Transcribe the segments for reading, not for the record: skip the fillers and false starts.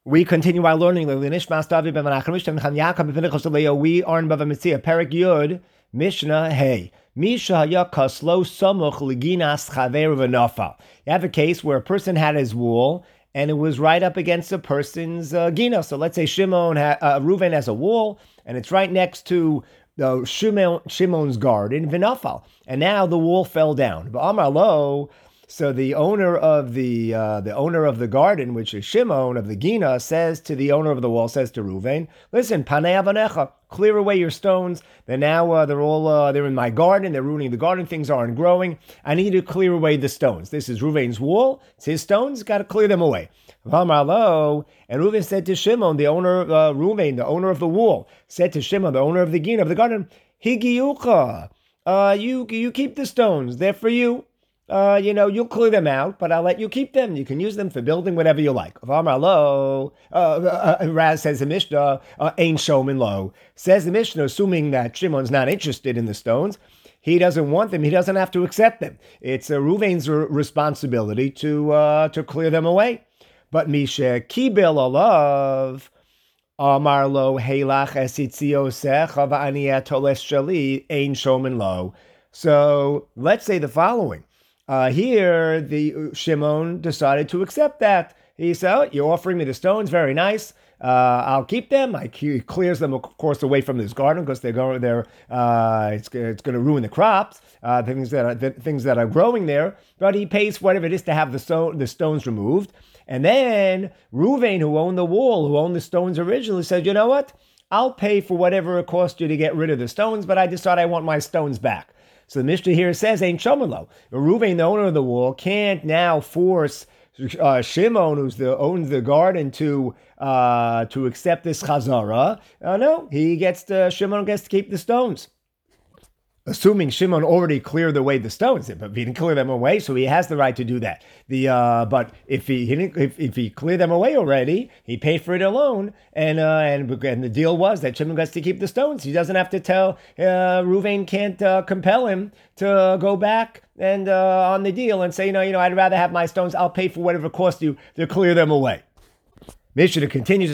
We continue our learning. We are in Bava Metzia, Perek Yud, Mishnah Hey. Misha haya kaslo samuch liginas chaver v'nafal. You have a case where a person had his wall and it was right up against a person's gina. So let's say Reuven has a wall and it's right next to Shimon's garden, v'nafal, and now the wall fell down. Amar lo. So the owner of the garden, which is Shimon of the Gina, says to the owner of the wall, says to Reuven, "Listen, panei avanecha, clear away your stones. They're now they're in my garden. They're ruining the garden. Things aren't growing. I need to clear away the stones. This is Reuven's wall. It's his stones. Got to clear them away." V'amarlo, and Reuven said to Shimon, the owner, Reuven, the owner of the wall, said to Shimon, the owner of the Gina of the garden, "Higiyucha, you keep the stones. They're for you." You'll clear them out, but I'll let you keep them. You can use them for building whatever you like. Raz says the Mishnah, Ein Shomin Lo. Says the Mishnah, assuming that Shimon's not interested in the stones, he doesn't want them, he doesn't have to accept them. It's Reuven's responsibility to clear them away. But Misha Kibel Olav, Amar Lo, Heilach Esitziosech, Avaniya Toles Shali, Ein Shomin Lo. So let's say the following. Here, the Shimon decided to accept that. He said, "Oh, you're offering me the stones, very nice. I'll keep them." He clears them, of course, away from this garden because it's going to ruin the crops, things that are growing there. But he pays whatever it is to have the stones removed. And then Reuven, who owned the wall, who owned the stones originally, said, "You know what? I'll pay for whatever it cost you to get rid of the stones, but I decide I want my stones back." So the Mishnah here says, "Ain't Shomelo." Reuven, the owner of the wall, can't now force Shimon, owns the garden, to accept this chazara. No, Shimon gets to keep the stones. Assuming Shimon already cleared away the stones, but he didn't clear them away, so he has the right to do that. But if he cleared them away already, he paid for it alone, and the deal was that Shimon gets to keep the stones. He doesn't have to tell Reuven can't compel him to go back and on the deal and say, I'd rather have my stones. I'll pay for whatever it costs you to clear them away. Mishnah continues,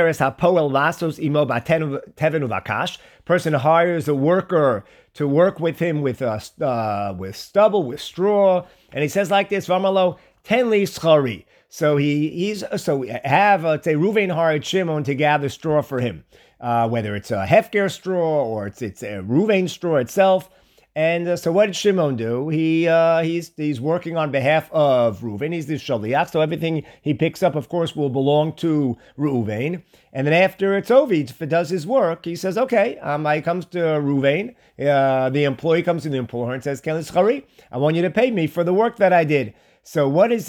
person hires a worker to work with him with stubble, with straw, and he says like this, Vamalo, tenli schari. So let's say Reuven hired Shimon to gather straw for him, whether it's a Hefker straw or it's a Reuven straw itself. And so what did Shimon do? He's working on behalf of Reuven. He's the shaliach, so everything he picks up, of course, will belong to Reuven. And then after it's over, if it does his work, he says, okay, he comes to Reuven. The employee comes to the employer and says, Ken, I want you to pay me for the work that I did. So what does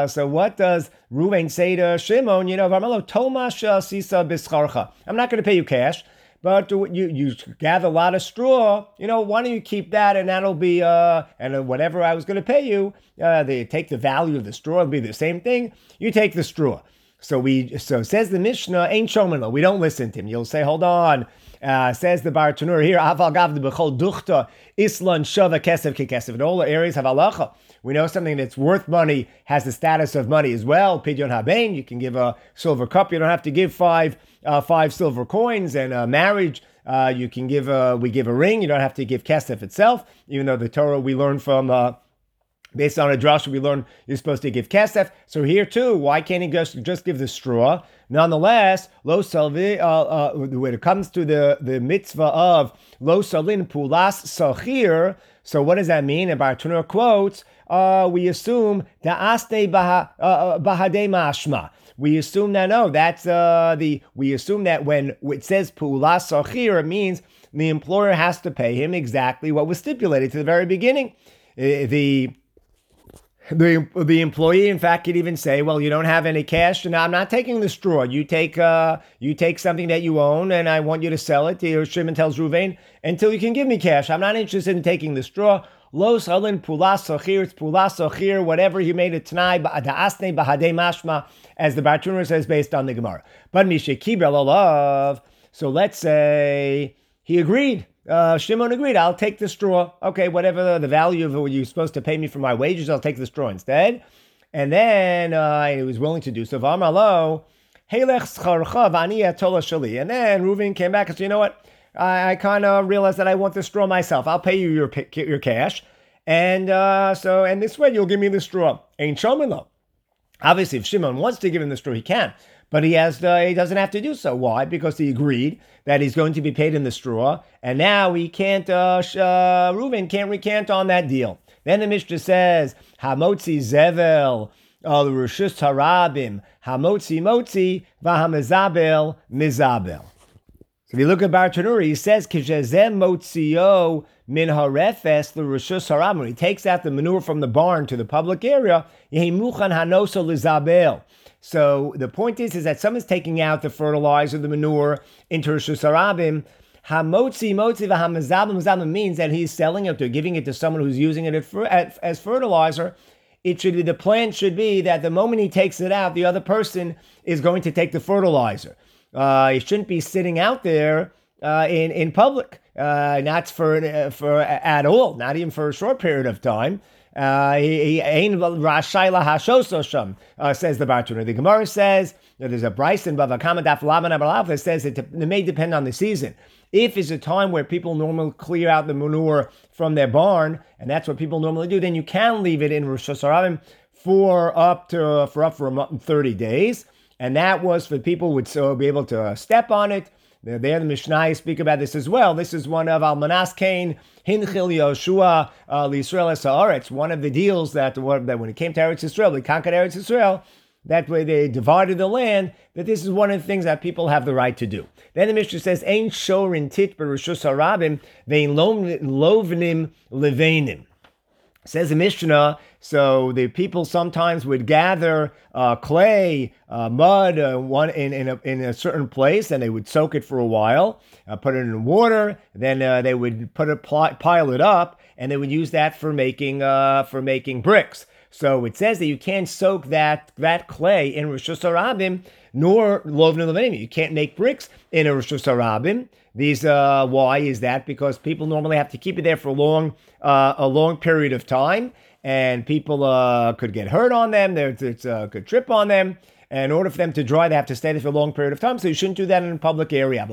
Reuven say to Shimon? Tomash sisa bischarcha. I'm not going to pay you cash. But you gather a lot of straw, why don't you keep that, and that'll be, and whatever I was going to pay you, they take the value of the straw, it'll be the same thing, you take the straw. So says the Mishnah, ain't shomelo, we don't listen to him. You'll say, hold on, says the Bartanur here, aval gav the bechol duchta, islan shava kesef kekesef, in all the areas of halacha. We know something that's worth money has the status of money as well. Pidyon habein, you can give a silver cup. You don't have to give five silver coins. And marriage, we give a ring. You don't have to give kesef itself. Even though the Torah we learn from, based on a drasha, we learn you're supposed to give kesef. So here too, why can't he just give the straw? Nonetheless, lo salvi, when it comes to the mitzvah of lo salin pulas sachir, so what does that mean? And Bartanur quotes, we assume da'aste bahadei mashma. We assume that we assume that when it says pu'ulas sachir, it means the employer has to pay him exactly what was stipulated to the very beginning. The employee, in fact, could even say, well, you don't have any cash, and I'm not taking the straw. You take something that you own, and I want you to sell it. Shimon tells Reuven, until you can give me cash. I'm not interested in taking the straw. Lo salin pulas sochir, it's pulas sochir, whatever you made it tonight, da'asne bahadei mashma, as the Bartanur says based on the Gemara. But mishe kibel olav, so let's say he agreed. Shimon agreed, I'll take the straw. Okay, whatever the value of what you're supposed to pay me for my wages, I'll take the straw instead. And then he was willing to do so. V'amar lo, Helech scharcha v'ani tola shali. And then Reuven came back and said, you know what? I kind of realized that I want the straw myself. I'll pay you your cash. And and this way you'll give me the straw. Ain't Shomim lo. Obviously, if Shimon wants to give him the straw, he can. But he doesn't have to do so. Why? Because he agreed that he's going to be paid in the straw. And now he can't, Reuven can't recant on that deal. Then the Mishnah says, Hamotzi zevel, Rishus harabim, Hamotzi motzi, Vahamezabel mizabel. So if you look at Bartanuri, he says, Kishezem motzio min harefes l'rishus harabim. He takes out the manure from the barn to the public area. Yehi muchan hanoso lizabel. So the point is that someone's taking out the fertilizer, the manure, into Rishus harabim. Hamotzi motzi v'hamezabel means that he's selling it or giving it to someone who's using it as fertilizer. The plan should be that the moment he takes it out, the other person is going to take the fertilizer. He shouldn't be sitting out there in public, not for at all, not even for a short period of time. Says the Bartanur. The Gemara says that there's a Bryce in Bava Kama Daf Laban Abalav that says it may depend on the season. If it's a time where people normally clear out the manure from their barn, and that's what people normally do, then you can leave it in Rishus harabim for up to 30 days. And that was for people who would so be able to step on it. There the Mishnah speak about this as well. This is one of Almanas Cain, Hinchil Yoshua, L'Yisrael Es Haaretz. One of the deals that when it came to Eretz Yisrael, they conquered Eretz Yisrael. That way they divided the land. That this is one of the things that people have the right to do. Then the Mishnah says, Ein shorin tit b'Rishus harabim vein lovnim levenim. Says the Mishnah, so the people sometimes would gather clay, mud, in a certain place, and they would soak it for a while, put it in water. Then they would pile it up, and they would use that for making bricks. So it says that you can't soak that clay in Rishus harabim, nor lovnim levenim. You can't make bricks in a Rishus harabim. Why is that? Because people normally have to keep it there for a long period of time, and people could get hurt on them. It's a good trip on them. And in order for them to dry, they have to stay there for a long period of time. So you shouldn't do that in a public area.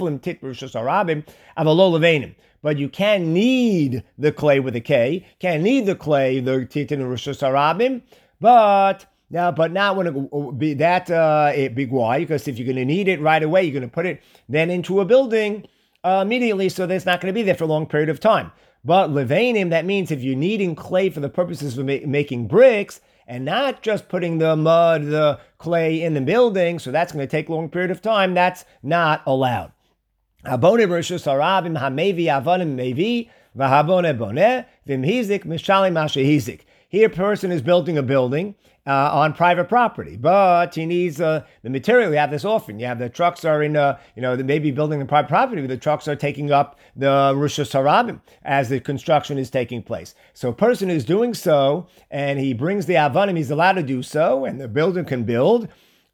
But you can knead the clay with a K. Can knead the clay, the tit in Rishus harabim, but not when it be that big. Why? Because if you're going to knead it right away, you're going to put it then into a building immediately, so that it's not going to be there for a long period of time. But levanim, that means if you're kneading clay for the purposes of making bricks, and not just putting the mud, the clay in the building, so that's going to take a long period of time, that's not allowed. Habone Rishus harabim hamevi avonim mevi v'habone boneh v'mhizik mishalim mashehizik. Here, a person is building a building on private property, but he needs the material. You have this often. You have the trucks are in, they may be building on private property, but the trucks are taking up the Rishus harabim as the construction is taking place. So a person is doing so, and he brings the avanim, he's allowed to do so, and the builder can build.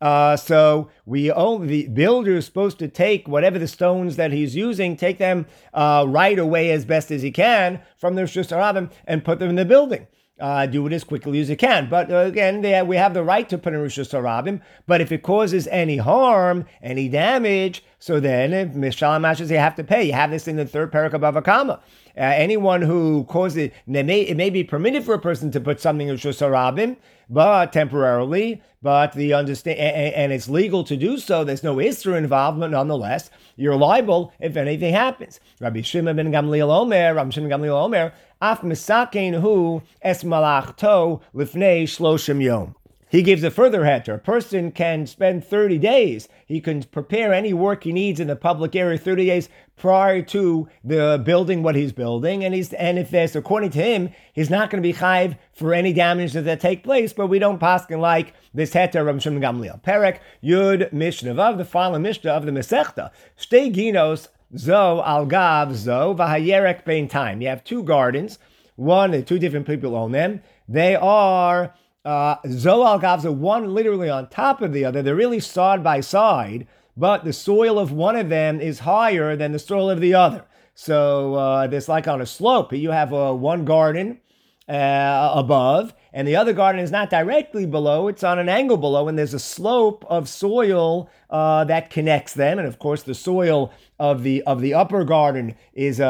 So the builder is supposed to take whatever the stones that he's using, take them right away as best as he can from the Rishus harabim and put them in the building. Do it as quickly as you can. But again, we have the right to put in Rishus harabim. But if it causes any harm, any damage, so then if Mishalim Mashas, you have to pay. You have this in the third parak of Bava Kama. Anyone who causes it may be permitted for a person to put something in Rishus harabim, but temporarily, but and it's legal to do so. There's no Isra involvement, nonetheless. You're liable if anything happens. Rabbi Shimon ben Gamliel Omer, Af misakein hu es malachto lifnei shloshim yom. He gives a further heter. A person can spend 30 days. He can prepare any work he needs in the public area 30 days prior to the building what he's building. And if there's, according to him, he's not going to be chayiv for any damage that take place, but we don't paskin like this heter Rav Shimon Gamliel. Perek Yud Mishnah Vav, the final Mishnah of the Masechta. Shtei ginos zo al gav zo v'hayerek bein time. You have two gardens. Two different people own them. They are zo al gav zo, one literally on top of the other. They're really side by side, but the soil of one of them is higher than the soil of the other. So there's like on a slope. You have one garden above, and the other garden is not directly below, it's on an angle below, and there's a slope of soil that connects them. And of course, the soil of the upper garden is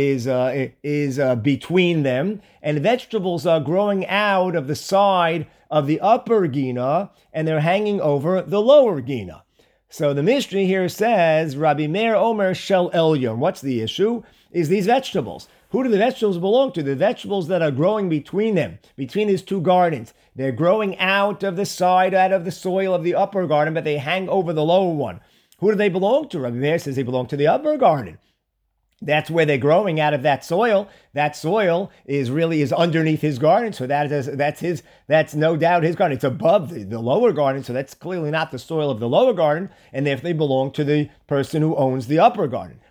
between them, and vegetables are growing out of the side of the upper gina, and they're hanging over the lower gina. So the Mishnah here says, Rabbi Meir Omer Shel Elyon. What's the issue? Is these vegetables. Who do the vegetables belong to? The vegetables that are growing between them, between these two gardens. They're growing out of the side, out of the soil of the upper garden, but they hang over the lower one. Who do they belong to? Rabbi Meir says they belong to the upper garden. That's where they're growing out of that soil. That soil is underneath his garden, so that's no doubt his garden. It's above the lower garden, so that's clearly not the soil of the lower garden, and therefore they belong to the person who owns the upper garden.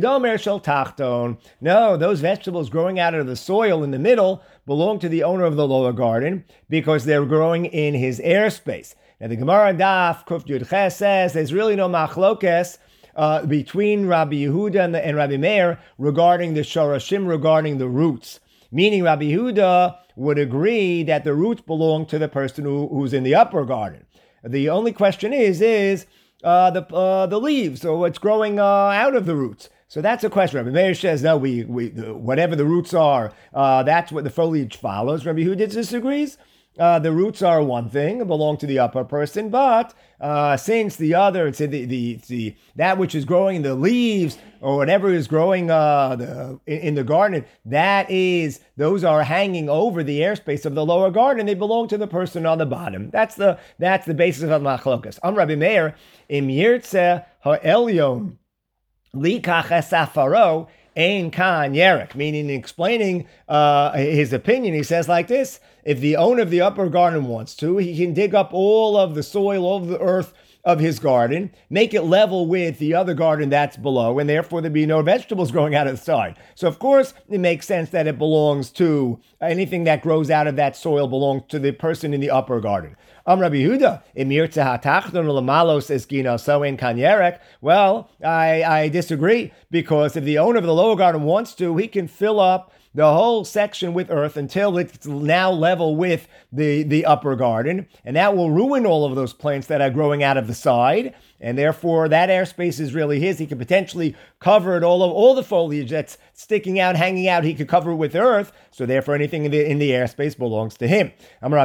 No, those vegetables growing out of the soil in the middle belong to the owner of the lower garden because they're growing in his airspace. Now the Gemara Daf Kuf Yud Ches says there's really no machlokes between Rabbi Yehuda and Rabbi Meir regarding the shorashim, regarding the roots. Meaning Rabbi Yehuda would agree that the roots belong to the person who's in the upper garden. The only question is the leaves, or what's growing out of the roots. So that's a question. Rabbi Meir says, no, whatever the roots are, that's what the foliage follows. Rabbi Yehuda disagrees. The roots are one thing, belong to the upper person, but since the other, that which is growing, the leaves or whatever is growing in the garden, those are hanging over the airspace of the lower garden. They belong to the person on the bottom. That's the basis of machlokas. Rabbi Meir im yirtzeh ha'elyon likach esafaro ein kan yerek, meaning explaining his opinion, he says like this: if the owner of the upper garden wants to, he can dig up all of the soil, all of the earth of his garden, make it level with the other garden that's below, and therefore there'd be no vegetables growing out of the side. So of course, it makes sense that it belongs to anything that grows out of that soil belongs to the person in the upper garden. Rabbi Yehuda, well, I disagree, because if the owner of the lower garden wants to, he can fill up the whole section with earth until it's now level with the upper garden, and that will ruin all of those plants that are growing out of the side, and therefore that airspace is really his. He could potentially cover it, all the foliage that's sticking out, hanging out, he could cover it with earth, so therefore anything in the airspace belongs to him.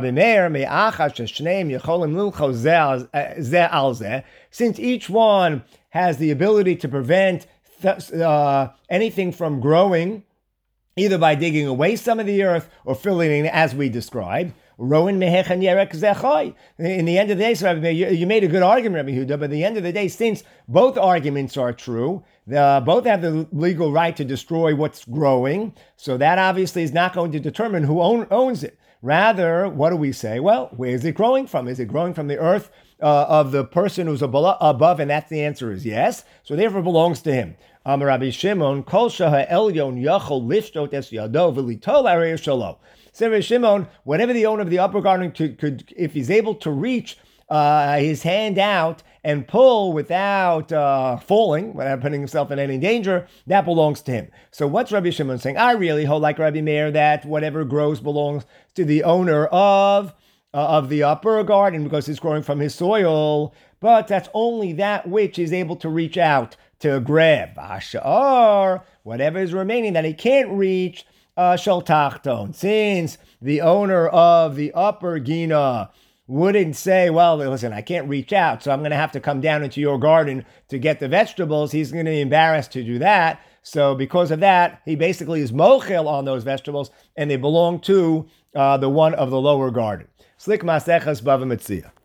Since each one has the ability to prevent anything from growing, either by digging away some of the earth or filling it in as we described. Rowan mehechan yerek zechai. In the end of the day, so you made a good argument, Rabbi Yehuda, but at the end of the day, since both arguments are true, both have the legal right to destroy what's growing, so that obviously is not going to determine who owns it. Rather, what do we say? Well, where is it growing from? Is it growing from the earth of the person who's above? And that's the answer is yes. So therefore it belongs to him. Rabbi Shimon, Kol Sheha Elyon Yachol Lishtot Es Yado V'Litol Arei Shalo. So Rabbi Shimon, whatever the owner of the upper garden could, if he's able to reach his hand out and pull without falling, without putting himself in any danger, that belongs to him. So what's Rabbi Shimon saying? I really hold like Rabbi Meir that whatever grows belongs to the owner of the upper garden because it's growing from his soil, but that's only that which is able to reach out to grab. Ashar, whatever is remaining that he can't reach, shel tachton. Since the owner of the upper gina wouldn't say, well, listen, I can't reach out, so I'm going to have to come down into your garden to get the vegetables. He's going to be embarrassed to do that. So because of that, he basically is mochel on those vegetables, and they belong to the one of the lower garden. Slik Maseches Bava Metzia.